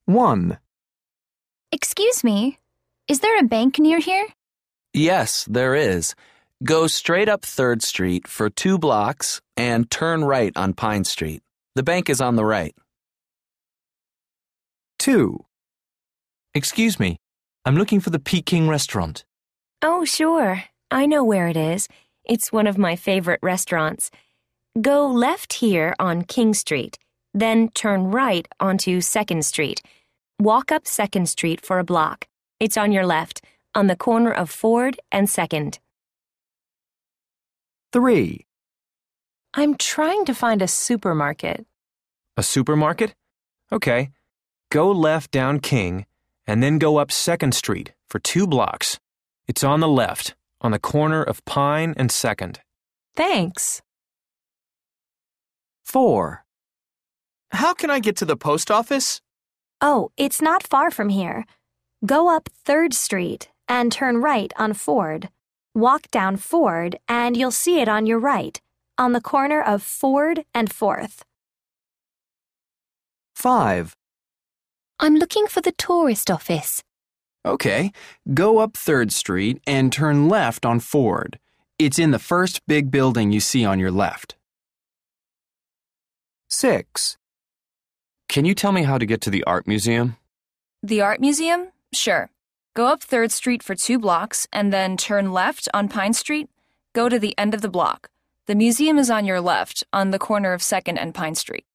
1. Excuse me, is there a bank near here? Yes, there is. Go straight up 3rd Street for 2 blocks and turn right on Pine Street. The bank is on the right. 2. Excuse me, I'm looking for the Peking restaurant. Oh, sure. I know where it is. It's one of my favorite restaurants. Go left here on King Street, then turn right onto 2nd Street. Walk up 2nd Street for a block. It's on your left, on the corner of Ford and 2nd. 3. I'm trying to find a supermarket. A supermarket? Okay. Go left down King, and then go up 2nd Street for 2 blocks. It's on the left, on the corner of Pine and 2nd. Thanks. 4. How can I get to the post office? Oh, it's not far from here. Go up 3rd Street and turn right on Ford. Walk down Ford and you'll see it on your right, on the corner of Ford and 4th. 5. I'm looking for the tourist office. Okay, go up 3rd Street and turn left on Ford. It's in the first big building you see on your left. 6. Can you tell me how to get to the art museum? The art museum? Sure. Go up 3rd Street for 2 blocks and then turn left on Pine Street. Go to the end of the block. The museum is on your left, on the corner of 2nd and Pine Street.